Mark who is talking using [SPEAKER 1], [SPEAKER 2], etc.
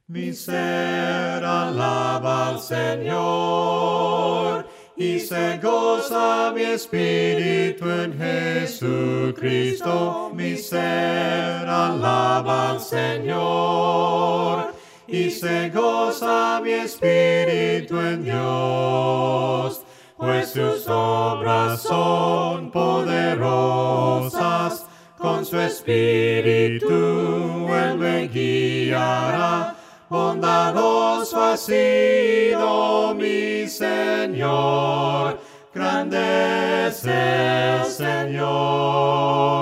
[SPEAKER 1] Mi ser alaba al Señor, y se goza mi espíritu en Jesucristo. Mi ser alaba al Señor, y se goza mi espíritu en Dios. Pues sus obras son poderosas, con su espíritu Él me guiará. Bondadoso ha sido mi Señor, grande es el Señor.